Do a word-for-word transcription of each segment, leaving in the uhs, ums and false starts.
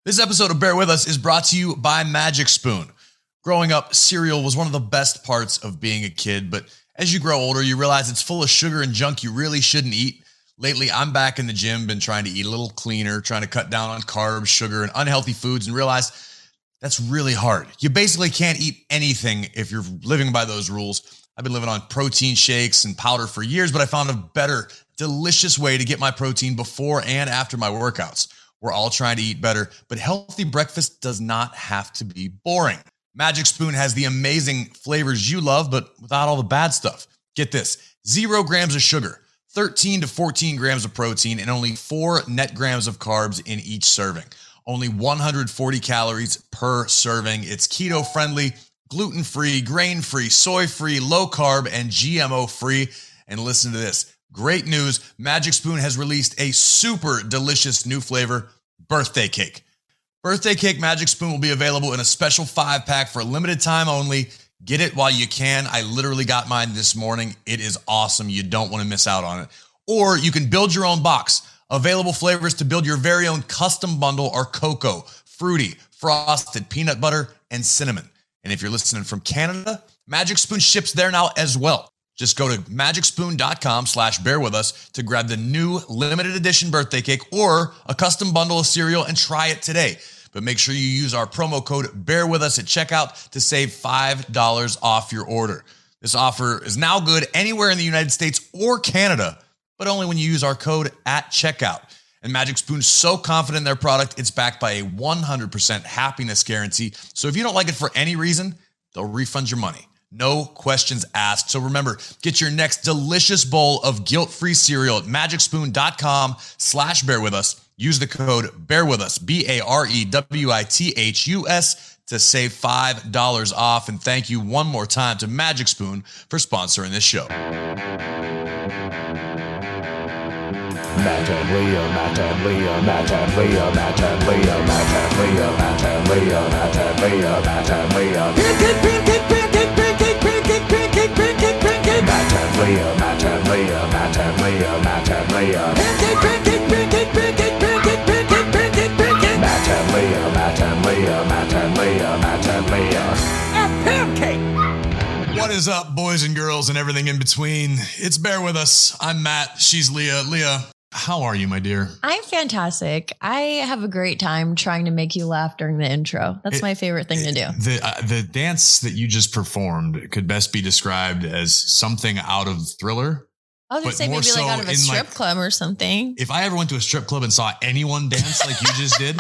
This episode of Bear With Us is brought to you by Magic Spoon. Growing up, cereal was one of the best parts of being a kid, but as you grow older, you realize it's full of sugar and junk you really shouldn't eat. Lately, I'm back in the gym, been trying to eat a little cleaner, trying to cut down on carbs, sugar, and unhealthy foods, and realized that's really hard. You basically can't eat anything if you're living by those rules. I've been living on protein shakes and powder for years, but I found a better, delicious way to get my protein before and after my workouts. We're all trying to eat better, but healthy breakfast does not have to be boring. Magic Spoon has the amazing flavors you love, but without all the bad stuff. Get this, zero grams of sugar, thirteen to fourteen grams of protein, and only four net grams of carbs in each serving. Only one hundred forty calories per serving. It's keto-friendly, gluten-free, grain-free, soy-free, low-carb, and G M O-free. And listen to this. Great news, Magic Spoon has released a super delicious new flavor, birthday cake. Birthday cake Magic Spoon will be available in a special five pack for a limited time only. Get it while you can. I literally got mine this morning. It is awesome. You don't want to miss out on it. Or you can build your own box. Available flavors to build your very own custom bundle are cocoa, fruity, frosted, peanut butter, and cinnamon. And if you're listening from Canada, Magic Spoon ships there now as well. Just go to magicspoon.com slash bear with us to grab the new limited edition birthday cake or a custom bundle of cereal and try it today. But make sure you use our promo code bear with us at checkout to save five dollars off your order. This offer is now good anywhere in the United States or Canada, but only when you use our code at checkout. And Magic Spoon's so confident in their product, it's backed by a one hundred percent happiness guarantee. So if you don't like it for any reason, they'll refund your money. No questions asked. So remember, get your next delicious bowl of guilt-free cereal at magicspoon.com slash bear with us. Use the code bear with us, B A R E W I T H U S, to save five dollars off. And thank you one more time to Magic Spoon for sponsoring this show. Matt and Leah, Matt and Leah, Matt and Leah, Matt and Leah, Matt and Leah, Matt and Leah, Matt and Leah, Matt and Leah. Pancake, pancake, pancake, pancake, pancake, pancake, pancake, pancake. Matt and Leah, Matt and Leah, Matt and Leah, Matt and Leah. Pancake, pancake, pancake, pancake, pancake, pancake, pancake, pancake. Matt and Leah, Matt and Leah, Matt and Leah, Matt and Leah. A pancake. What is up, boys and girls and everything in between? It's Bear With Us. I'm Matt. She's Leah. Leah, how are you, my dear? I'm fantastic. I have a great time trying to make you laugh during the intro. That's it, my favorite thing it, to do. The uh, the dance that you just performed could best be described as something out of Thriller. I was going to say maybe so like out of a strip like, club or something. If I ever went to a strip club and saw anyone dance like you just did,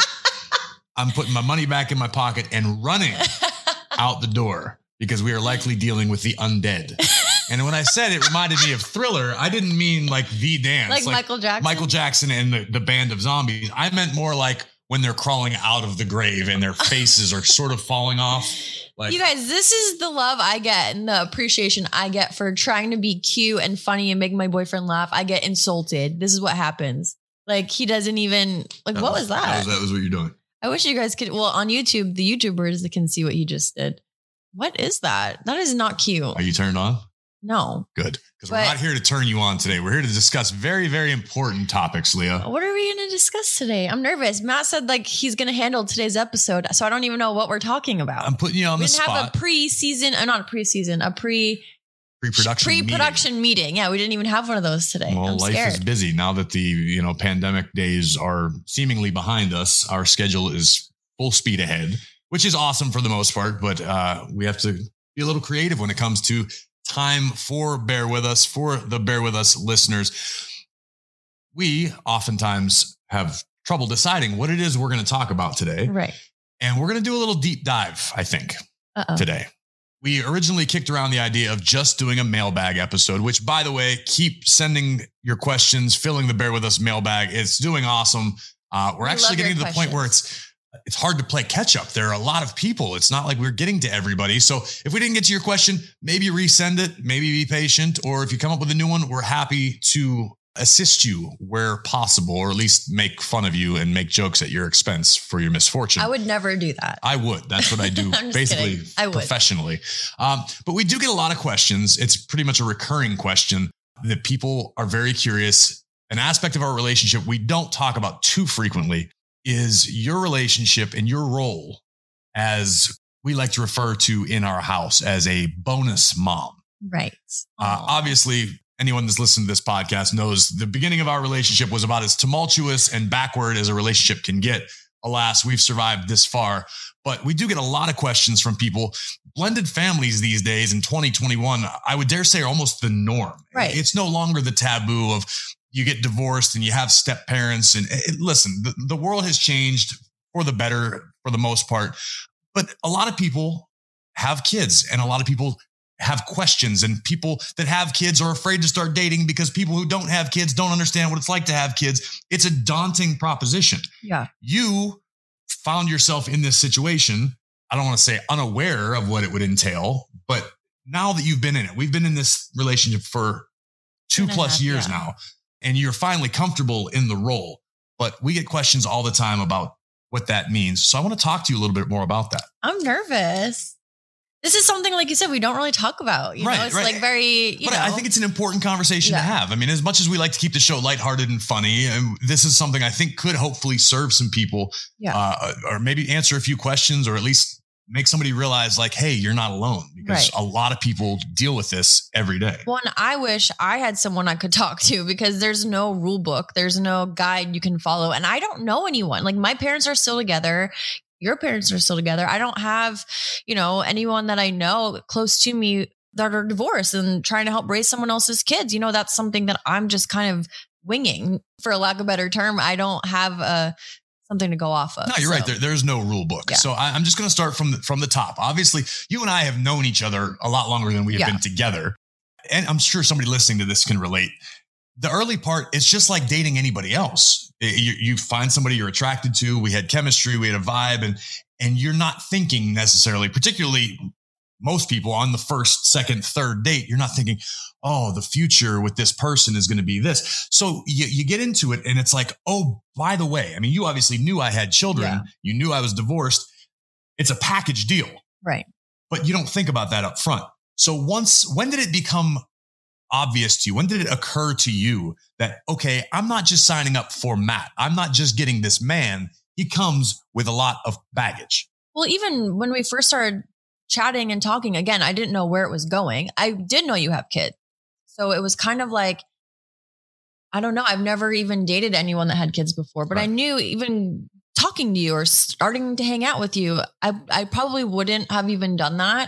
I'm putting my money back in my pocket and running out the door because we are likely dealing with the undead. And when I said it reminded me of Thriller, I didn't mean like the dance. Like, like Michael Jackson? Michael Jackson and the, the band of zombies. I meant more like when they're crawling out of the grave and their faces are sort of falling off. Like, you guys, this is the love I get and the appreciation I get for trying to be cute and funny and make my boyfriend laugh. I get insulted. This is what happens. Like he doesn't even, like, what was that? That was, that was what you're doing. I wish you guys could, well, on YouTube, the YouTubers that can see what you just did. What is that? That is not cute. Are you turned on? No. Good. Because we're not here to turn you on today. We're here to discuss very, very important topics, Leah. What are we going to discuss today? I'm nervous. Matt said like he's going to handle today's episode. So I don't even know what we're talking about. I'm putting you on we the spot. We didn't have a pre-season, uh, not a pre-season, a pre... Pre-production Pre-production meeting. meeting. Yeah, we didn't even have one of those today. Well, I'm life scared. is busy. Now that the you know pandemic days are seemingly behind us, our schedule is full speed ahead, which is awesome for the most part. But uh, we have to be a little creative when it comes to time for Bear With Us, for the Bear With Us listeners. We oftentimes have trouble deciding what it is we're going to talk about today. Right. And we're going to do a little deep dive, I think, Uh-oh. today. We originally kicked around the idea of just doing a mailbag episode, which, by the way, keep sending your questions, filling the Bear With Us mailbag. It's doing awesome. Uh, we're we actually getting to the questions. point where it's it's hard to play catch up. There are a lot of people. It's not like we're getting to everybody. So if we didn't get to your question, maybe resend it, maybe be patient. Or if you come up with a new one, we're happy to assist you where possible, or at least make fun of you and make jokes at your expense for your misfortune. I would never do that. I would. That's what I do basically I would. professionally. Um, but we do get a lot of questions. It's pretty much a recurring question that people are very curious. An aspect of our relationship we don't talk about too frequently is your relationship and your role as we like to refer to in our house as a bonus mom. Right. Uh, obviously, anyone that's listened to this podcast knows the beginning of our relationship was about as tumultuous and backward as a relationship can get. Alas, we've survived this far, but we do get a lot of questions from people. Blended families these days in twenty twenty-one, I would dare say, are almost the norm. Right. It's no longer the taboo of you get divorced and you have step parents. And it, listen, the, the world has changed for the better for the most part, but a lot of people have kids and a lot of people have questions, and people that have kids are afraid to start dating because people who don't have kids don't understand what it's like to have kids. It's a daunting proposition. Yeah. You found yourself in this situation. I don't want to say unaware of what it would entail, but now that you've been in it, we've been in this relationship for two plus half, years yeah. now, and you're finally comfortable in the role, but we get questions all the time about what that means. So I want to talk to you a little bit more about that. I'm nervous. This is something, like you said, we don't really talk about. You right, know, it's right. like very, you but know. I think it's an important conversation yeah. to have. I mean, as much as we like to keep the show lighthearted and funny, and this is something I think could hopefully serve some people, yeah. uh, or maybe answer a few questions, or at least make somebody realize, like, hey, you're not alone, because right. a lot of people deal with this every day. Well, and I wish I had someone I could talk to, because there's no rule book. There's no guide you can follow. And I don't know anyone. Like, my parents are still together. Your parents are still together. I don't have, you know, anyone that I know close to me that are divorced and trying to help raise someone else's kids. You know, that's something that I'm just kind of winging, for a lack of a better term. I don't have a something to go off of. No, you're so. right. There, there's no rule book. Yeah. So I, I'm just going to start from the, from the top. Obviously, you and I have known each other a lot longer than we have yeah. been together. And I'm sure somebody listening to this can relate. The early part, it's just like dating anybody else. You, you find somebody you're attracted to. We had chemistry, we had a vibe, and and you're not thinking necessarily, particularly most people on the first, second, third date, you're not thinking, oh, the future with this person is going to be this. So you, you get into it and it's like, oh, by the way, I mean, you obviously knew I had children. Yeah. You knew I was divorced. It's a package deal. Right. But you don't think about that up front. So once, when did it become obvious to you? When did it occur to you that, okay, I'm not just signing up for Matt. I'm not just getting this man. He comes with a lot of baggage. Well, even when we first started chatting and talking, again, I didn't know where it was going. I did know you have kids. So it was kind of like, I don't know. I've never even dated anyone that had kids before, but right. I knew even talking to you or starting to hang out with you, I, I probably wouldn't have even done that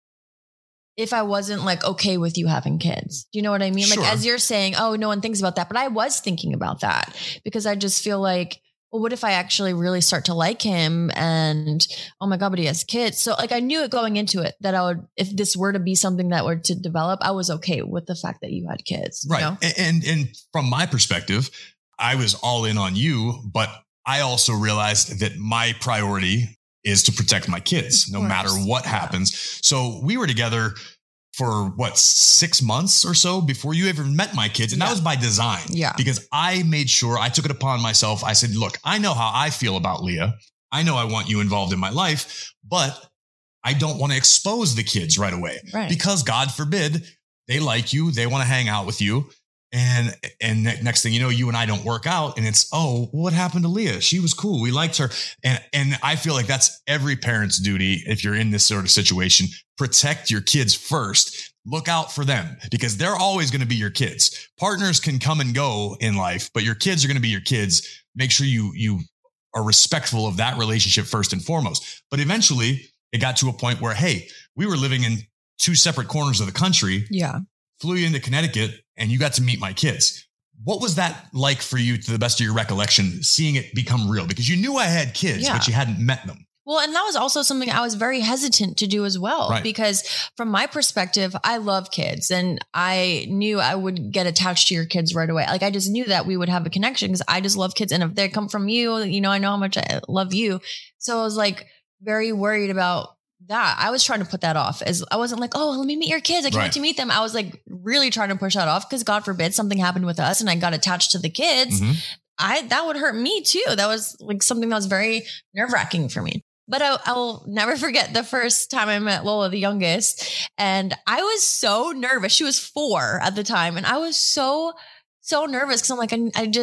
if I wasn't like, okay with you having kids. Do you know what I mean? Sure. Like, as you're saying, oh, no one thinks about that, but I was thinking about that, because I just feel like, well, what if I actually really start to like him and, oh my God, but he has kids. So like, I knew it going into it that I would, if this were to be something that were to develop, I was okay with the fact that you had kids. Right. You know? And, and from my perspective, I was all in on you, but I also realized that my priority is to protect my kids no matter what happens. Yeah. So we were together for what, six months or so before you ever met my kids. And yeah. that was by design. Yeah. Because I made sure, I took it upon myself. I said, look, I know how I feel about Leah. I know I want you involved in my life, but I don't want to expose the kids right away. Right. Because God forbid they like you, they want to hang out with you. And, and next thing you know, you and I don't work out, and it's, oh, what happened to Leah? She was cool. We liked her. And, and I feel like that's every parent's duty. If you're in this sort of situation, protect your kids first. Look out for them, because they're always going to be your kids. Partners can come and go in life, but your kids are going to be your kids. Make sure you, you are respectful of that relationship first and foremost. But eventually it got to a point where, hey, we were living in two separate corners of the country. Yeah. Flew you into Connecticut and you got to meet my kids. What was that like for you, to the best of your recollection, seeing it become real? Because you knew I had kids, yeah. but you hadn't met them. Well, and that was also something I was very hesitant to do as well, right. because from my perspective, I love kids and I knew I would get attached to your kids right away. Like, I just knew that we would have a connection because I just love kids. And if they come from you, you know, I know how much I love you. So I was like very worried about that. I was trying to put that off, as I wasn't like, oh, let me meet your kids. I can't right. wait to meet them. I was like really trying to push that off, because God forbid something happened with us and I got attached to the kids. Mm-hmm. I, that would hurt me too. That was like something that was very nerve wracking for me. But I, I'll never forget the first time I met Lola, the youngest. And I was so nervous. She was four at the time. And I was so, so nervous because I'm like, I, I just,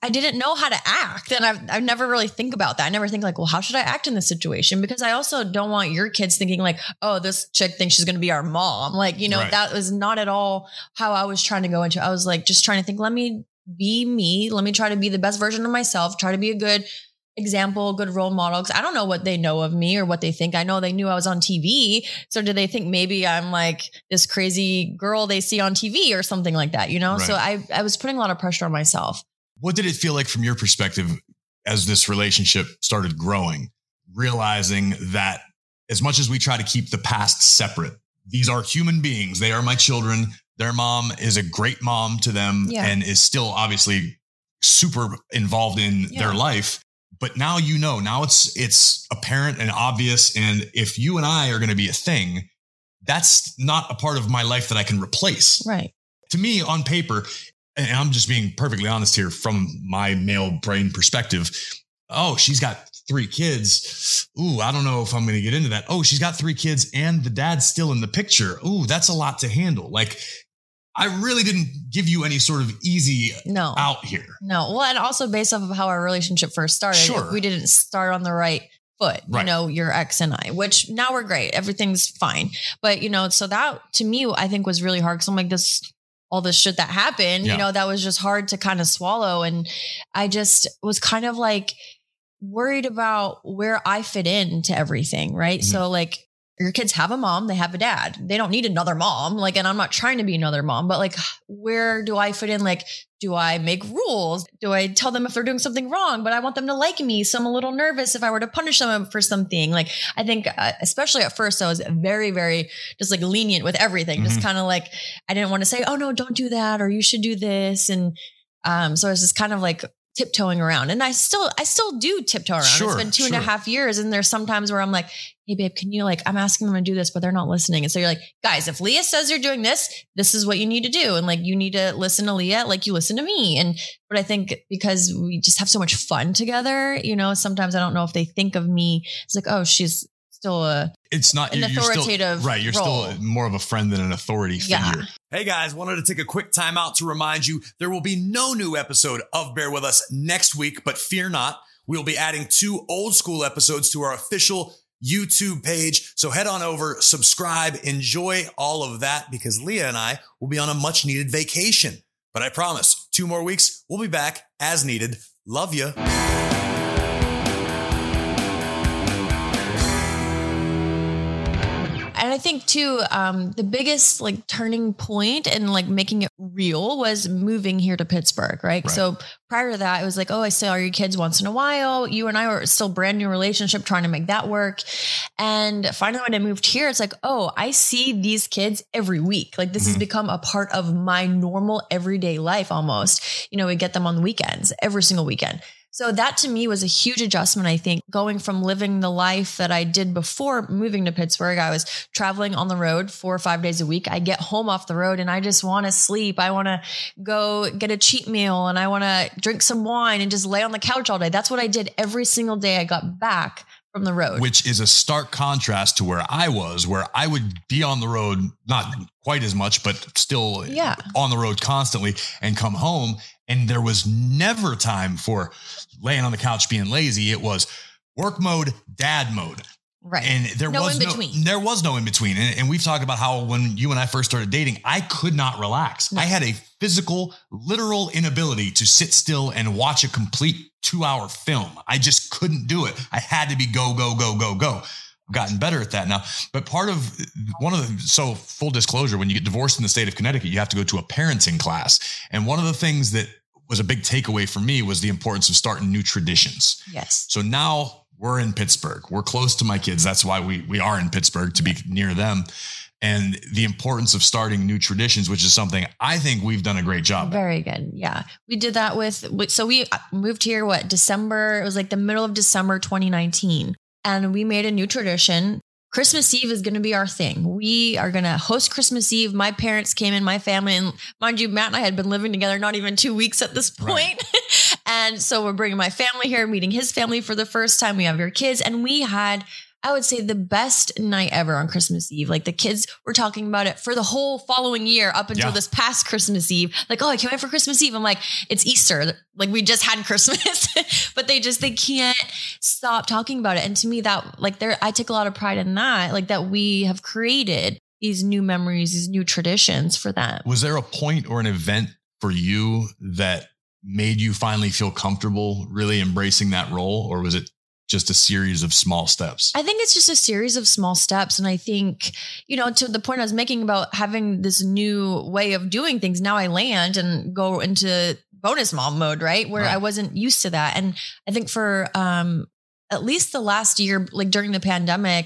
I didn't know how to act. And I've, I never really think about that. I never think like, well, how should I act in this situation? Because I also don't want your kids thinking like, oh, this chick thinks she's going to be our mom. Like, you know, Right. that was not at all how I was trying to go into. I was like, just trying to think, let me be me. Let me try to be the best version of myself, try to be a good example, good role model. Cause I don't know what they know of me or what they think. I know they knew I was on T V. So do they think maybe I'm like this crazy girl they see on T V or something like that, you know? Right. So I, I was putting a lot of pressure on myself. What did it feel like from your perspective as this relationship started growing, realizing that as much as we try to keep the past separate, these are human beings. They are my children. Their mom is a great mom to them Yeah. and is still obviously super involved in Yeah. their life. But now, you know, now it's, it's apparent and obvious. And if you and I are going to be a thing, that's not a part of my life that I can replace. Right. To me, on paper, and I'm just being perfectly honest here from my male brain perspective. Oh, she's got three kids. Ooh, I don't know if I'm going to get into that. Oh, she's got three kids and the dad's still in the picture. Ooh, that's a lot to handle. Like, I really didn't give you any sort of easy No. out here. No. Well, and also based off of how our relationship first started, Sure. we didn't start on the right foot, Right. you know, your ex and I, which now we're great. Everything's fine. But, you know, so that to me, I think was really hard because I'm like, this, all this shit that happened, Yeah. you know, that was just hard to kind of swallow. And I just was kind of like worried about where I fit into everything. Right. Mhm. So like, your kids have a mom, they have a dad. They don't need another mom. Like, and I'm not trying to be another mom, but like, where do I fit in? Like, do I make rules? Do I tell them if they're doing something wrong, but I want them to like me? So I'm a little nervous if I were to punish them for something. Like, I think, uh, especially at first, I was very, very just like lenient with everything. Just Mhm. kind of like, I didn't want to say, oh no, don't do that. Or you should do this. And, um, so I was just kind of like tiptoeing around, and I still, I still do tiptoe around. Sure, It's been two and a sure. half years. And there's sometimes where I'm like, hey babe, can you like, I'm asking them to do this, but they're not listening. And so you're like, guys, if Leah says you're doing this, this is what you need to do. And like, you need to listen to Leah, like you listen to me. And, but I think because we just have so much fun together, you know, sometimes I don't know if they think of me. It's like, oh, she's still a, It's not An you're- you're still- authoritative right. You're role. still more of a friend than an authority Yeah. figure. Hey guys, wanted to take a quick time out to remind you there will be no new episode of Bear With Us next week, but fear not, we'll be adding two old school episodes to our official YouTube page. So head on over, subscribe, enjoy all of that because Leah and I will be on a much needed vacation. But I promise, two more weeks, we'll be back as needed. Love you. and I think too, um, the biggest like turning point and like making it real was moving here to Pittsburgh, right? Right. So prior to that, it was like, oh, I saw your kids once in a while. You and I were still brand new relationship, trying to make that work. And finally, when I moved here, it's like, oh, I see these kids every week. Like this has Mhm. become a part of my normal everyday life almost. You know, we get them on the weekends, every single weekend. So that to me was a huge adjustment, I think, going from living the life that I did before moving to Pittsburgh. I was traveling on the road four or five days a week. I get home off the road and I just want to sleep. I want to go get a cheat meal and I want to drink some wine and just lay on the couch all day. That's what I did every single day I got back from the road. Which is a stark contrast to where I was, where I would be on the road, not quite as much, but still Yeah. on the road constantly and come home. And there was never time for laying on the couch being lazy. It was work mode, dad mode. Right. And there No was in no, between. there was no in between. And, and we've talked about how when you and I first started dating, I could not relax. No. I had a physical, literal inability to sit still and watch a complete two hour film. I just couldn't do it. I had to be go, go, go, go, go. I've gotten better at that now. But part of one of the, so full disclosure, when you get divorced in the state of Connecticut, you have to go to a parenting class. And one of the things that was a big takeaway for me was the importance of starting new traditions. Yes. So now we're in Pittsburgh. We're close to my kids. That's why we we are in Pittsburgh, to be near them. And the importance of starting new traditions, which is something I think we've done a great job at. Very good. Yeah. We did that with, with- so we moved here, what, December, it was like the middle of December, twenty nineteen. And we made a new tradition. Christmas Eve is going to be our thing. We are going to host Christmas Eve. My parents came in, my family, and mind you, Matt and I had been living together not even two weeks at this point. And so we're bringing my family here, meeting his family for the first time. We have your kids, and we had I would say the best night ever on Christmas Eve. Like the kids were talking about it for the whole following year up until Yeah. this past Christmas Eve. Like, oh, I can't wait for Christmas Eve. I'm like, it's Easter. Like we just had Christmas, but they just, they can't stop talking about it. And to me that like there, I take a lot of pride in that, like that we have created these new memories, these new traditions for them. Was there a point or an event for you that made you finally feel comfortable really embracing that role? Or was it just a series of small steps? I think it's just a series of small steps. And I think, you know, to the point I was making about having this new way of doing things, now I land and go into bonus mom mode, right? Where Right. I wasn't used to that. And I think for um, at least the last year, like during the pandemic,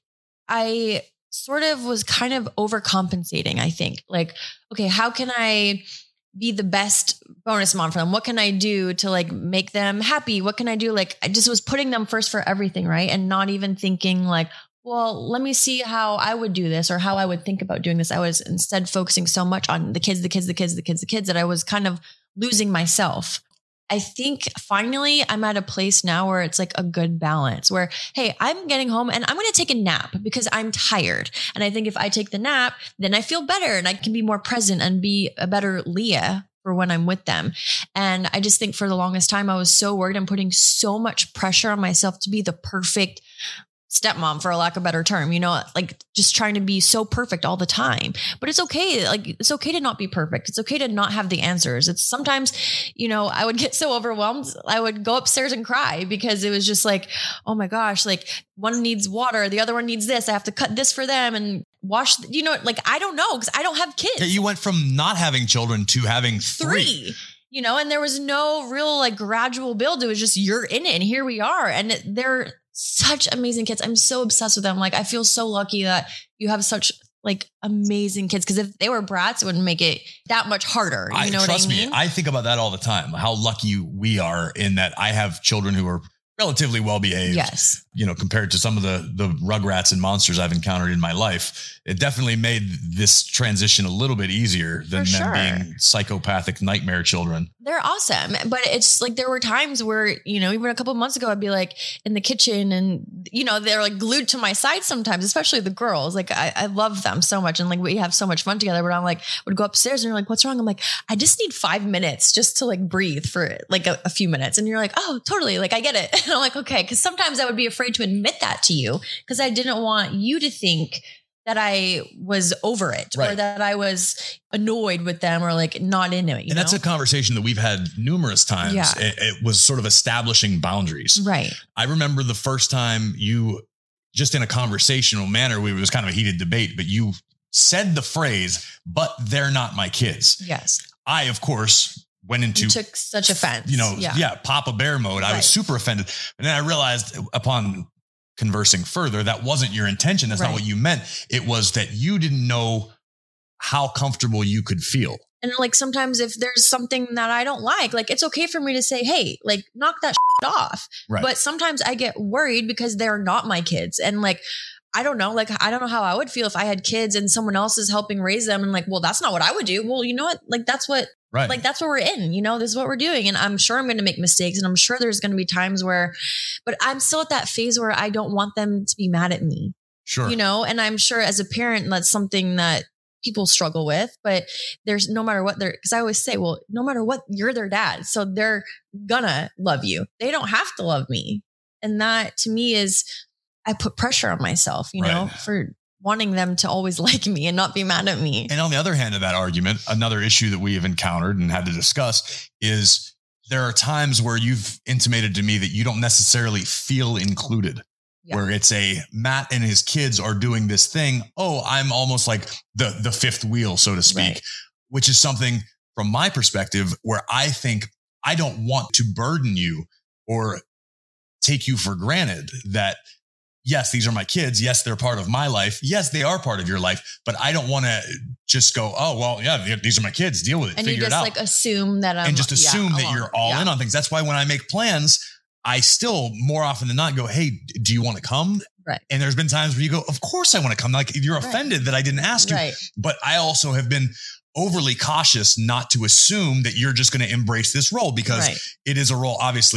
I sort of was kind of overcompensating, I think. Like, okay, how can I be the best bonus mom for them? What can I do to like make them happy? What can I do? Like, I just was putting them first for everything, right? And not even thinking like, well, let me see how I would do this or how I would think about doing this. I was instead focusing so much on the kids, the kids, the kids, the kids, the kids that I was kind of losing myself. I think finally I'm at a place now where it's like a good balance where, hey, I'm getting home and I'm going to take a nap because I'm tired. And I think if I take the nap, then I feel better and I can be more present and be a better Leah for when I'm with them. And I just think for the longest time, I was so worried and putting so much pressure on myself to be the perfect stepmom, for a lack of a better term, you know, like just trying to be so perfect all the time. But it's okay. Like it's okay to not be perfect. It's okay to not have the answers. It's sometimes, you know, I would get so overwhelmed. I would go upstairs and cry because it was just like, oh my gosh, like one needs water. The other one needs this. I have to cut this for them and wash, you know, like, I don't know. Cause I don't have kids. Yeah, you went from not having children to having three. Three. You know, and there was no real like gradual build. It was just, you're in it and here we are. And it, they're such amazing kids. I'm so obsessed with them. Like, I feel so lucky that you have such like amazing kids. Cause if they were brats, it would make it that much harder. You I, know what I trust mean? me, I think about that all the time. How lucky we are in that I have children who are relatively well behaved. Yes. You know, compared to some of the the rugrats and monsters I've encountered in my life, it definitely made this transition a little bit easier than For them sure. being psychopathic nightmare children. They're awesome. But it's like, there were times where, you know, even a couple of months ago, I'd be like in the kitchen and, you know, they're like glued to my side sometimes, especially the girls. Like I, I love them so much. And like, we have so much fun together, but I'm like, would go upstairs and you're like, what's wrong? I'm like, I just need five minutes just to like breathe for like a, a few minutes. And you're like, oh, totally. Like I get it. And I'm like, okay. Cause sometimes I would be afraid to admit that to you because I didn't want you to think that I was over it Right. or that I was annoyed with them or like not into it. You And that's know? a conversation that we've had numerous times. Yeah. It, it was sort of establishing boundaries. Right. I remember the first time you, just in a conversational manner, we it was kind of a heated debate, but you said the phrase, but they're not my kids. Yes. I, of course, went into You took such offense. you know, yeah, Yeah. Papa Bear mode. I Right. was super offended. And then I realized upon conversing further, that wasn't your intention. That's not Right. what you meant. It was that you didn't know how comfortable you could feel. And like sometimes if there's something that I don't like, like it's okay for me to say, hey, like knock that shit off. Right. But sometimes I get worried because they're not my kids. And like, I don't know, like, I don't know how I would feel if I had kids and someone else is helping raise them and like, well, that's not what I would do. Well, you know what? Like, that's what, Right. like, that's what we're in, you know, this is what we're doing. And I'm sure I'm going to make mistakes and I'm sure there's going to be times where, but I'm still at that phase where I don't want them to be mad at me, Sure. you know? And I'm sure as a parent, that's something that people struggle with, but there's no matter what they're, cause I always say, well, no matter what, you're their dad. So they're gonna love you. They don't have to love me. And that to me is, I put pressure on myself, you know, Right. for wanting them to always like me and not be mad at me. And on the other hand of that argument, another issue that we have encountered and had to discuss is there are times where you've intimated to me that you don't necessarily feel included. Yeah. Where it's a Matt and his kids are doing this thing. Oh, I'm almost like the, the fifth wheel, so to speak, Right. which is something from my perspective where I think I don't want to burden you or take you for granted that, yes, these are my kids. Yes, they're part of my life. Yes, they are part of your life, but I don't want to just go, oh, well, yeah, these are my kids. Deal with it. And you Figure just it out. like assume that I'm and just assume yeah, that along. you're all Yeah. in on things. That's why when I make plans, I still more often than not go, hey, do you want to come? Right. And there's been times where you go, of course I want to come. Like you're Right. offended that I didn't ask you. Right. But I also have been overly cautious not to assume that you're just going to embrace this role because Right. it is a role, obviously,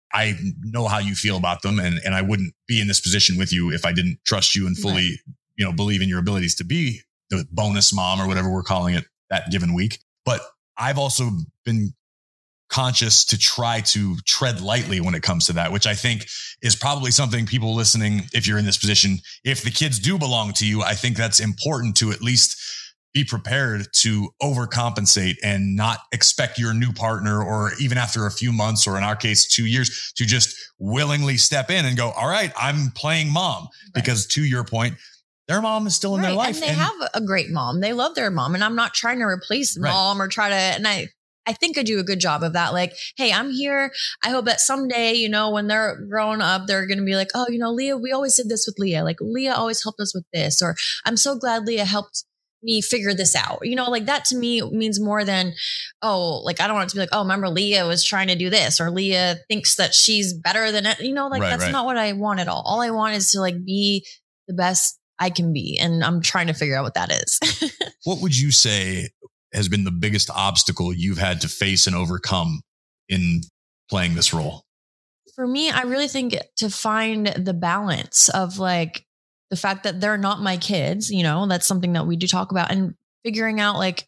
I know how you feel about them, and, and I wouldn't be in this position with you if I didn't trust you and fully, right. you know, believe in your abilities to be the bonus mom or whatever we're calling it that given week. But I've also been conscious to try to tread lightly when it comes to that, which I think is probably something people listening, if you're in this position, if the kids do belong to you, I think that's important to at least be prepared to overcompensate and not expect your new partner, or even after a few months, or in our case, two years, to just willingly step in and go, all right, I'm playing mom. Right. Because to your point, their mom is still in right. their life. And they and, have a great mom. They love their mom. And I'm not trying to replace right. mom or try to, and I, I think I do a good job of that. Like, hey, I'm here. I hope that someday, you know, when they're growing up, they're going to be like, oh, you know, Leah, we always did this with Leah. Like Leah always helped us with this, or I'm so glad Leah helped me figure this out. You know, like that to me means more than, oh, like, I don't want it to be like, oh, remember Leah was trying to do this, or Leah thinks that she's better than it. You know, like right, that's right. not what I want at all. All I want is to like be the best I can be. And I'm trying to figure out what that is. What would you say has been the biggest obstacle you've had to face and overcome in playing this role? For me, I really think to find the balance of like the fact that they're not my kids, you know, that's something that we do talk about, and figuring out like,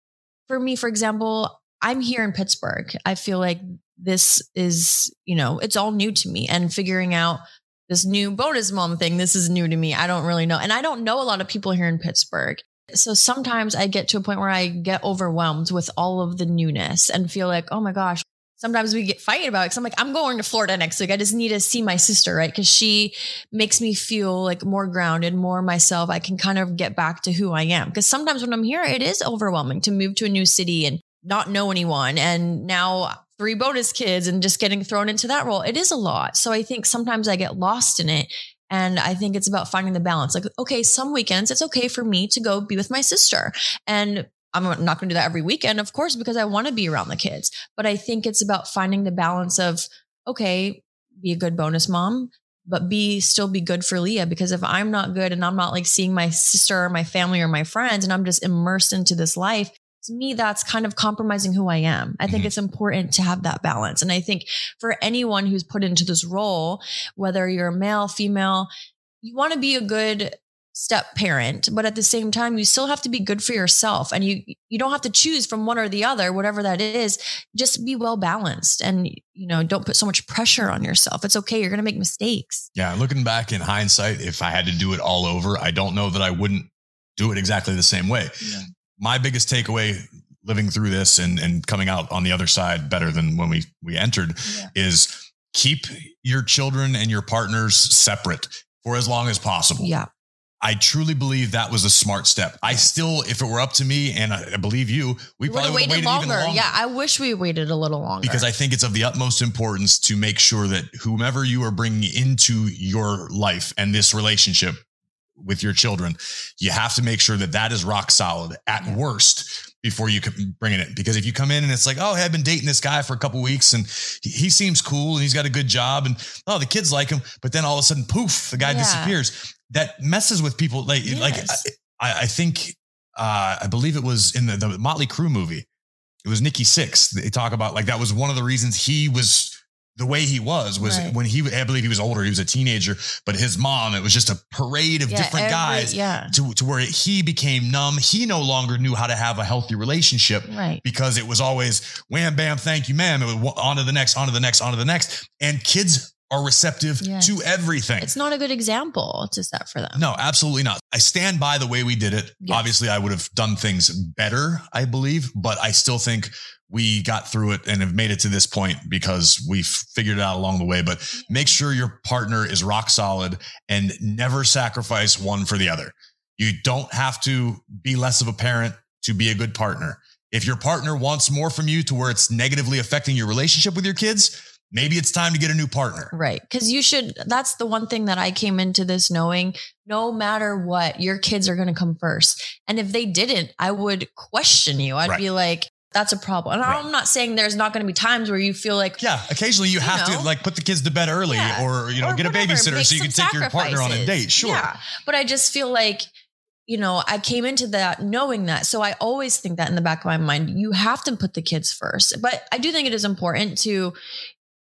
for me, for example, I'm here in Pittsburgh. I feel like this is, you know, it's all new to me, and figuring out this new bonus mom thing, this is new to me. I don't really know. And I don't know a lot of people here in Pittsburgh. So sometimes I get to a point where I get overwhelmed with all of the newness and feel like, oh my gosh, sometimes we get fighting about it. Cause I'm like, I'm going to Florida next week. I just need to see my sister, right? Cause she makes me feel like more grounded, more myself. I can kind of get back to who I am. Cause sometimes when I'm here, it is overwhelming to move to a new city and not know anyone. And now three bonus kids and just getting thrown into that role. It is a lot. So I think sometimes I get lost in it. And I think it's about finding the balance. Like, okay, some weekends it's okay for me to go be with my sister, and I'm not going to do that every weekend, of course, because I want to be around the kids. But I think it's about finding the balance of, okay, be a good bonus mom, but be still be good for Leah. Because if I'm not good and I'm not like seeing my sister or my family or my friends, and I'm just immersed into this life, to me, that's kind of compromising who I am. I think mm-hmm. it's important to have that balance. And I think for anyone who's put into this role, whether you're male, female, you want to be a good step parent, but at the same time, you still have to be good for yourself, and you, you don't have to choose from one or the other, whatever that is. Just be well balanced, and, you know, don't put so much pressure on yourself. It's okay. You're going to make mistakes. Yeah. Looking back in hindsight, if I had to do it all over, I don't know that I wouldn't do it exactly the same way. Yeah. My biggest takeaway living through this and, and coming out on the other side better than when we, we entered yeah. is keep your children and your partners separate for as long as possible. Yeah. I truly believe that was a smart step. I still, if it were up to me, and I believe you, we, we probably would have waited longer. even longer. Yeah, I wish we waited a little longer. Because I think it's of the utmost importance to make sure that whomever you are bringing into your life and this relationship with your children, you have to make sure that that is rock solid at yeah. worst before you can bring it in. Because if you come in and it's like, oh, hey, I've been dating this guy for a couple of weeks and he, he seems cool and he's got a good job and oh, the kids like him, but then all of a sudden, poof, the guy yeah. disappears. That messes with people. Like, yes. like I, I think, uh, I believe it was in the, the Motley Crue movie. It was Nikki Sixx. They talk about like, that was one of the reasons he was the way he was, was right. when he, I believe he was older, he was a teenager, but his mom, it was just a parade of yeah, different every, guys yeah. to, to where he became numb. He no longer knew how to have a healthy relationship right. because it was always wham, bam, thank you, ma'am. It was on to the next, on to the next, on to the next. And kids are receptive yes. to everything. It's not a good example to set for them. No, absolutely not. I stand by the way we did it. Yes. Obviously, I would have done things better, I believe, but I still think we got through it and have made it to this point because we've figured it out along the way. But make sure your partner is rock solid and never sacrifice one for the other. You don't have to be less of a parent to be a good partner. If your partner wants more from you to where it's negatively affecting your relationship with your kids, maybe it's time to get a new partner. Right. Because you should, that's the one thing that I came into this knowing, no matter what, your kids are going to come first. And if they didn't, I would question you. I'd right. be like, that's a problem. And right. I'm not saying there's not going to be times where you feel like, yeah, occasionally you, you have know, to like put the kids to bed early yeah, or, you know, or get whatever, a babysitter so you can take your partner on a date. Sure. Yeah. But I just feel like, you know, I came into that knowing that. So I always think that in the back of my mind, you have to put the kids first. But I do think it is important to,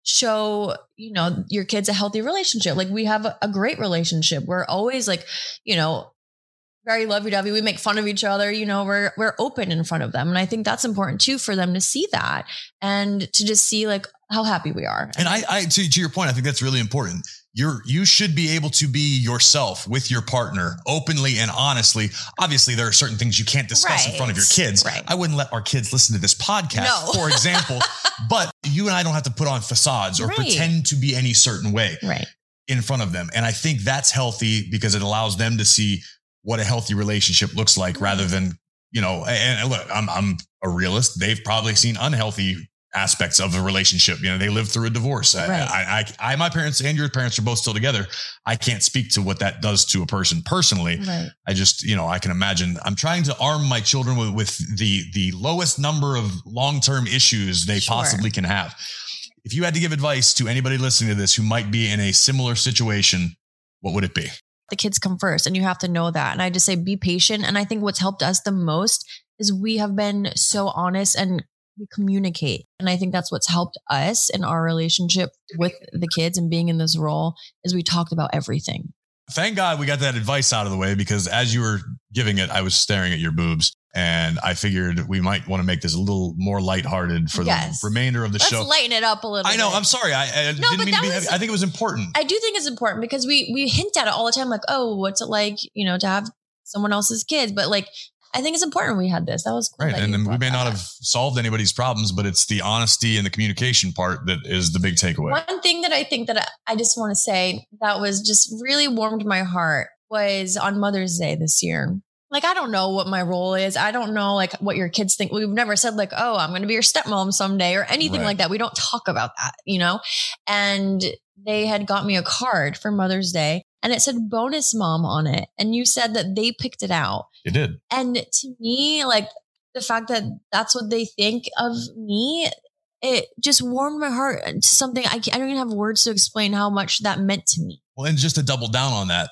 show, you know, your kids a healthy relationship. Like we have a, a great relationship. We're always like, you know, very lovey-dovey. We make fun of each other. You know, we're, we're open in front of them. And I think that's important too, for them to see that and to just see like how happy we are. And I, I to, to your point, I think that's really important. You're, you should be able to be yourself with your partner openly and honestly. Obviously, there are certain things you can't discuss Right. in front of your kids. Right. I wouldn't let our kids listen to this podcast, No. for example, but you and I don't have to put on facades or Right. pretend to be any certain way Right. in front of them. And I think that's healthy because it allows them to see what a healthy relationship looks like rather than, you know, and, and look, I'm, I'm a realist. They've probably seen unhealthy aspects of a relationship. You know, they lived through a divorce. Right. I, I, I, my parents and your parents are both still together. I can't speak to what that does to a person personally. Right. I just, you know, I can imagine. I'm trying to arm my children with, with the, the lowest number of long-term issues they Sure. possibly can have. If you had to give advice to anybody listening to this who might be in a similar situation, what would it be? The kids come first and you have to know that. And I just say, be patient. And I think what's helped us the most is we have been so honest and we communicate. And I think that's what's helped us in our relationship with the kids and being in this role is we talked about everything. Thank God we got that advice out of the way, because as you were giving it, I was staring at your boobs and I figured we might want to make this a little more lighthearted for Yes. the remainder of the Let's show. lighten it up a little I know. bit. I'm sorry. I, I No, didn't but mean to that be was- heavy. I think it was important. I do think it's important because we we hint at it all the time, like, oh, what's it like, you know, to have someone else's kids? But like, I think it's important we had this. That was cool. Right. that And you then we brought may that not up. have solved anybody's problems, but it's the honesty and the communication part that is the big takeaway. One thing that I think that I I just want to say that was just really warmed my heart was on Mother's Day this year. Like, I don't know what my role is. I don't know like what your kids think. We've never said like, oh, I'm going to be your stepmom someday or anything Right. like that. We don't talk about that, you know? And they had got me a card for Mother's Day and it said bonus mom on it. And you said that they picked it out. It did. And to me, like the fact that that's what they think of me, it just warmed my heart to something. I, can't, I don't even have words to explain how much that meant to me. Well, and just to double down on that,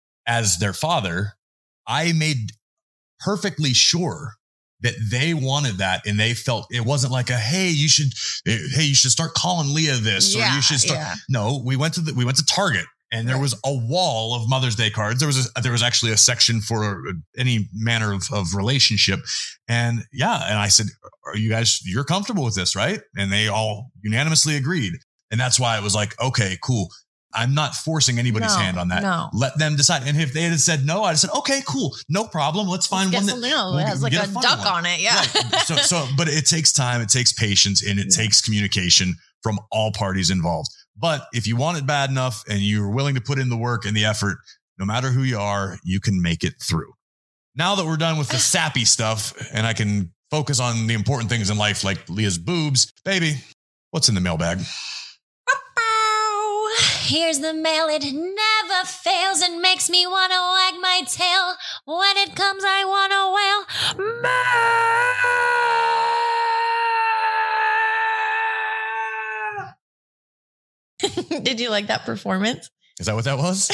as their father, I made perfectly sure that they wanted that. And they felt it wasn't like a, hey, you should, hey, you should start calling Leah this, or you should start. yeah. No, we went to the, we went to Target. And there Right. was a wall of Mother's Day cards. There was a, there was actually a section for any manner of, of relationship. And yeah, and I said, are you guys, you're comfortable with this, right? And they all unanimously agreed. And that's why it was like, okay, cool. I'm not forcing anybody's No, hand on that. no. Let them decide. And if they had said no, I'd have said, okay, cool. No problem. Let's find Get one that something else. we'll It has get- like get a, fun duck one. on it. Yeah. Right. So, so, but it takes time, it takes patience, and it Yeah. takes communication from all parties involved. But if you want it bad enough and you're willing to put in the work and the effort, no matter who you are, you can make it through. Now that we're done with the sappy stuff and I can focus on the important things in life, like Leah's boobs, baby, what's in the mailbag? Bow. Here's the mail. It never fails and makes me want to wag my tail. When it comes, I want to wail. Mail. Did you like that performance? Is that what that was?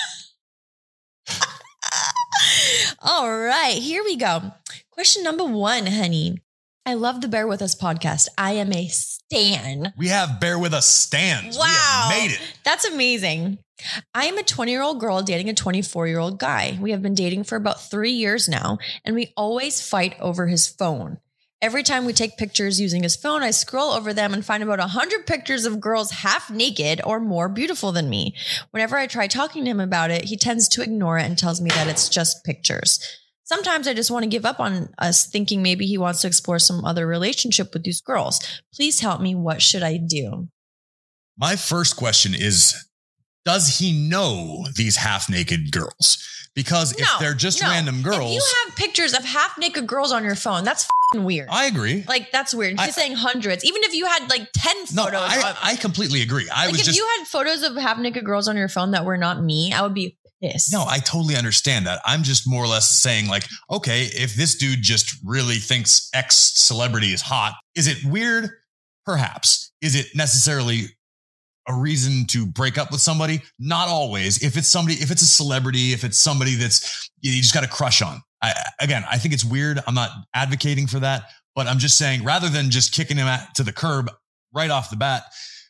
All right, here we go. Question number one, honey. I love the Bear With Us podcast. I am a stan. We have Bear With Us stands. Wow. We have made it. That's amazing. I am a twenty-year-old girl dating a twenty-four-year-old guy. We have been dating for about three years now, and we always fight over his phone. Every time we take pictures using his phone, I scroll over them and find about one hundred pictures of girls half naked or more beautiful than me. Whenever I try talking to him about it, he tends to ignore it and tells me that it's just pictures. Sometimes I just want to give up on us, thinking maybe he wants to explore some other relationship with these girls. Please help me. What should I do? My first question is, does he know these half naked girls? Because if No, they're just no. random girls, If you have pictures of half naked girls on your phone, that's f***ing weird. I agree. Like, that's weird. I- He's saying hundreds. Even if you had like ten No, photos. I, of, I completely agree. I like, was if just, you had photos of half naked girls on your phone that were not me, I would be pissed. no, I totally understand that. I'm just more or less saying like, okay, if this dude just really thinks X celebrity is hot, is it weird? Perhaps. Is it necessarily a reason to break up with somebody? Not always. If it's somebody, if it's a celebrity, if it's somebody that's, you just got a crush on. I, again, I think it's weird. I'm not advocating for that, but I'm just saying rather than just kicking him at, to the curb right off the bat,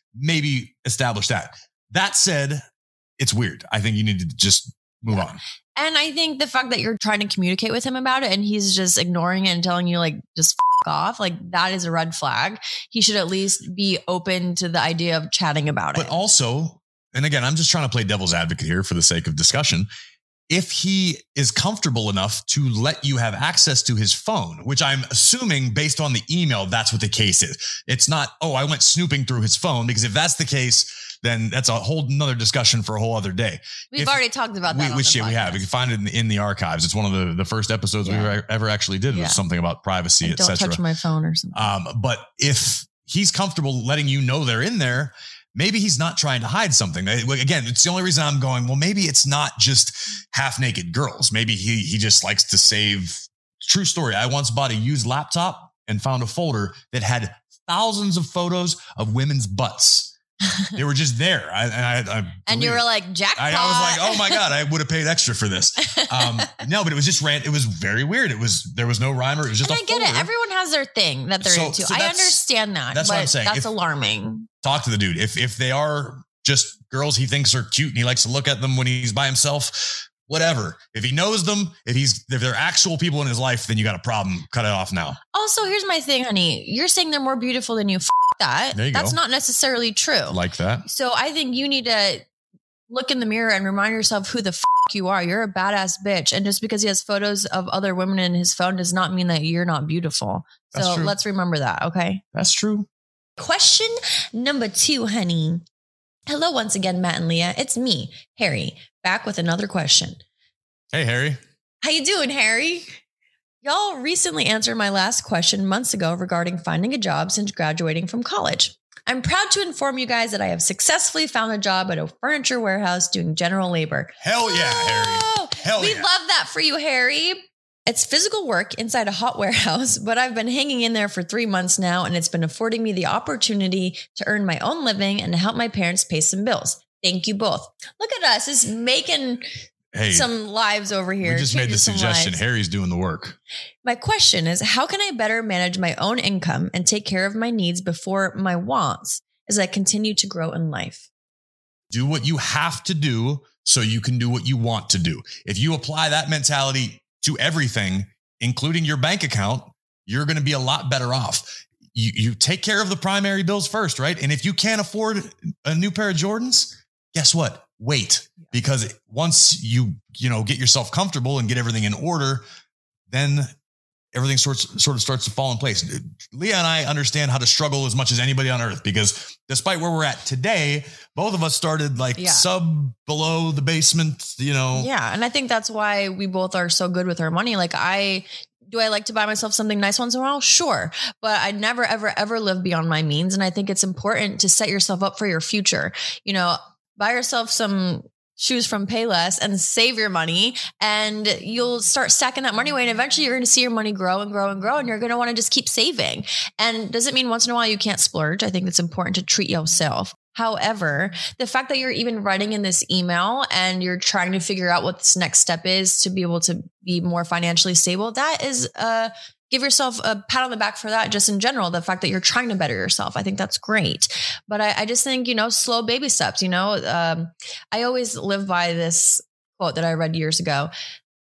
maybe establish that. That said, it's weird. I think you need to just move Yeah. on. And I think the fact that you're trying to communicate with him about it and he's just ignoring it and telling you like, just f- off, like that is a red flag. He should at least be open to the idea of chatting about But it. also, and again, I'm just trying to play devil's advocate here for the sake of discussion. If he is comfortable enough to let you have access to his phone, which I'm assuming based on the email, that's what the case is. It's not, oh, I went snooping through his phone, because if that's the case, then that's a whole nother discussion for a whole other day. We've if- already talked about We, that. on which the yeah, we have. You podcast. can find it in the, in the archives. It's one of the, the first episodes Yeah. we ever, ever actually did Yeah. was something about privacy, Like, et don't cetera. touch my phone or something. Um, but if he's comfortable letting you know they're in there, maybe he's not trying to hide something. Again, it's the only reason I'm going, well, maybe it's not just half naked girls. Maybe he he just likes to save. True story. I once bought a used laptop and found a folder that had thousands of photos of women's butts. They were just there. I, I, I and you were like, jackpot. I, I was like, oh my God, I would have paid extra for this. Um, no, but it was just ran. It was very weird. It was, there was no rhyme or it was just and a I get folder. it. Everyone has their thing that they're So- into. so I that's- understand that. that's but what I'm saying. That's If- alarming. Talk to the dude. If if they are just girls he thinks are cute and he likes to look at them when he's by himself, whatever. If he knows them, if he's if they're actual people in his life, then you got a problem. Cut it off now. Also, here's my thing, honey. You're saying they're more beautiful than you. F- that. There you That's go. not necessarily true. Like that. So I think you need to look in the mirror and remind yourself who the f- you are. You're a badass bitch. And just because he has photos of other women in his phone does not mean that you're not beautiful. That's So true. let's remember that. Okay. That's true. Question number two, honey. Hello once again, Matt and Leah. It's me, Harry, back with another question. Hey, Harry. How you doing, Harry? Y'all recently answered my last question months ago regarding finding a job since graduating from college. I'm proud to inform you guys that I have successfully found a job at a furniture warehouse doing general labor. Hell yeah, Harry. Oh, Hell we yeah. love that for you, Harry. It's physical work inside a hot warehouse, but I've been hanging in there for three months now, and it's been affording me the opportunity to earn my own living and to help my parents pay some bills. Thank you both. Look at us, is making Hey, some lives over here. we just made changing the some suggestion. lives. Harry's doing the work. My question is, how can I better manage my own income and take care of my needs before my wants as I continue to grow in life? Do what you have to do so you can do what you want to do. If you apply that mentality to everything, including your bank account, you're going to be a lot better off. You, you take care of the primary bills first, right? And if you can't afford a new pair of Jordans, guess what? Wait, because once you, you know, get yourself comfortable and get everything in order, then everything sorts, sort of starts to fall in place. Leah and I understand how to struggle as much as anybody on earth, because despite where we're at today, both of us started like Yeah. sub below the basement, you know. Yeah. And I think that's why we both are so good with our money. Like I, do I like to buy myself something nice once in a while? Sure. But I never, ever, ever live beyond my means. And I think it's important to set yourself up for your future. You know, buy yourself some shoes from Payless and save your money, and you'll start stacking that money away. And eventually you're going to see your money grow and grow and grow. And you're going to want to just keep saving. And doesn't mean once in a while you can't splurge. I think it's important to treat yourself. However, the fact that you're even writing in this email and you're trying to figure out what this next step is to be able to be more financially stable, that is, uh, give yourself a pat on the back for that. Just in general, the fact that you're trying to better yourself, I think that's great. But I, I just think, you know, slow baby steps, you know, um, I always live by this quote that I read years ago: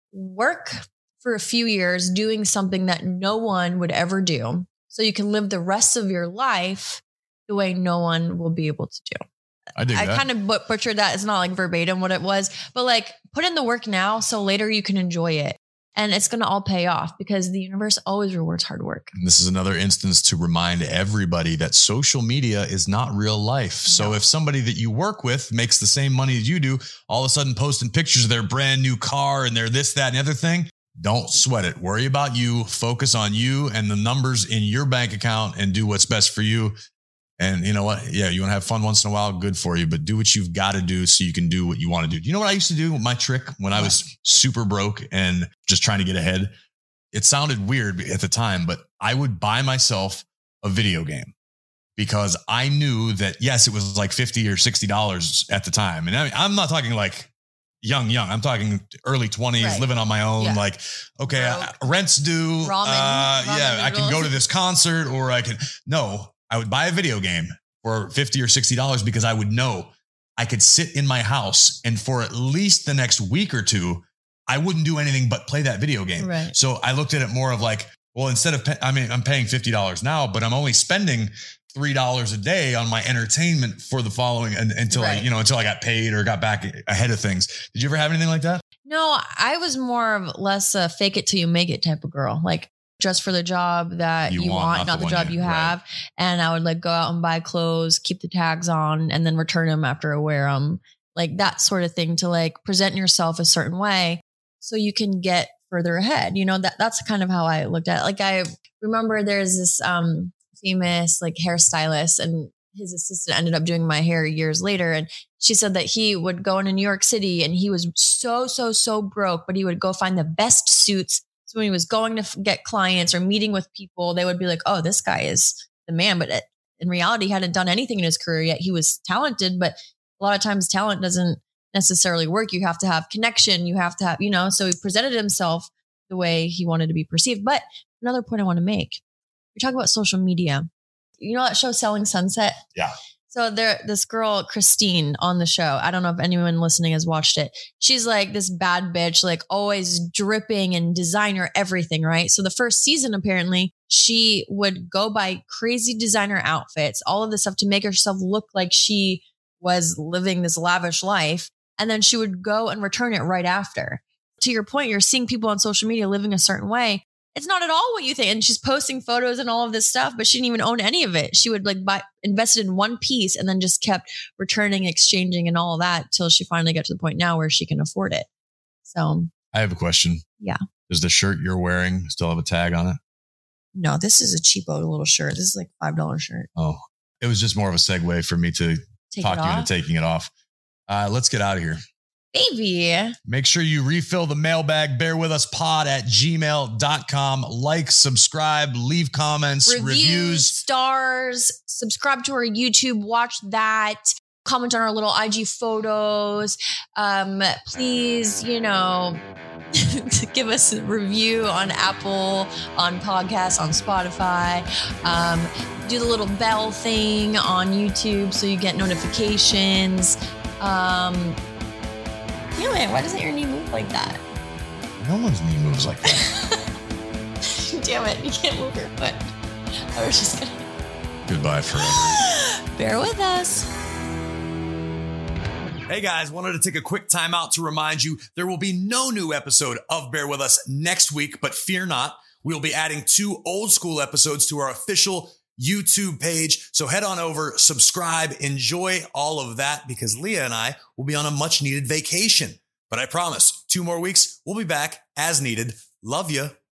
work for a few years doing something that no one would ever do, so you can live the rest of your life the way no one will be able to do. I dig I that. kind of but- butchered that. It's not like verbatim what it was, but like put in the work now so later you can enjoy it. And it's going to all pay off because the universe always rewards hard work. And this is another instance to remind everybody that social media is not real life. So No. if somebody that you work with makes the same money as you do, all of a sudden posting pictures of their brand new car and their this, that, and the other thing, don't sweat it. Worry about you. Focus on you and the numbers in your bank account and do what's best for you. And you know what? Yeah, you want to have fun once in a while, good for you, but do what you've got to do so you can do what you want to do. You know what I used to do? My trick when I was super broke and just trying to get ahead. It sounded weird at the time, but I would buy myself a video game because I knew that, yes, it was like fifty or sixty dollars at the time. And I mean, I'm not talking like young, young. I'm talking early twenties, Right. living on my own. Yeah. Like, okay, uh, rent's due. Ramen. Uh, Ramen yeah, I can noodles. go to this concert or I can, no. I would buy a video game or fifty or sixty dollars because I would know I could sit in my house and for at least the next week or two, I wouldn't do anything but play that video game. Right. So I looked at it more of like, well, instead of, I mean, I'm paying fifty dollars now, but I'm only spending three dollars a day on my entertainment for the following and, until Right. I, you know, until I got paid or got back ahead of things. Did you ever have anything like that? No, I was more of less a fake it till you make it type of girl. Like just for the job that You you, want, want, not not, the the, one job you- you right. have. And I would like go out and buy clothes, keep the tags on, and then return them after I wear them. Like that sort of thing to like present yourself a certain way so you can get further ahead. You know, that that's kind of how I looked at it. Like I remember there's this um famous like hairstylist and his assistant ended up doing my hair years later. And she said that he would go into New York City and he was so, so, so broke, but he would go find the best suits. So when he was going to f- get clients or meeting with people, they would be like, oh, this guy is the man. But it, in reality, he hadn't done anything in his career yet. He was talented, but a lot of times talent doesn't necessarily work. You have to have connection. You have to have, you know, so he presented himself the way he wanted to be perceived. But another point I want to make, you're talking about social media. You know that show Selling Sunset? Yeah. So there, this girl, Christine on the show, I don't know if anyone listening has watched it. She's like this bad bitch, like always dripping in designer everything, right? So the first season, apparently, she would go buy crazy designer outfits, all of this stuff to make herself look like she was living this lavish life. And then she would go and return it right after. To your point, you're seeing people on social media living a certain way. It's not at all what you think. And she's posting photos and all of this stuff, but she didn't even own any of it. She would like buy, invested in one piece and then just kept returning, exchanging and all of that till she finally got to the point now where she can afford it. So I have a question. Yeah. Does the shirt you're wearing still have a tag on it? no, this is a cheapo little shirt. This is like five dollars shirt. Oh, it was just more of a segue for me to Take talk it you off. into taking it off. Uh, let's get out of here. Baby. Make sure you refill the mailbag. Bear with us pod at gmail dot com. Like, subscribe, leave comments, Reviews, reviews. stars, subscribe to our YouTube, watch that, comment on our little I G photos. Um, please, you know, give us a review on Apple, on podcasts, on Spotify. Um, do the little bell thing on YouTube so you get notifications. Um, damn it, why doesn't your knee move like that? No one's knee moves like that. Damn it, you can't move your foot. I was just gonna Goodbye forever. bear with us. Hey guys, wanted to take a quick time out to remind you there will be no new episode of Bear With Us next week, but fear not, we'll be adding two old school episodes to our official YouTube page. So head on over, subscribe, enjoy all of that because Leah and I will be on a much needed vacation. But I promise, two more weeks, we'll be back as needed. Love you.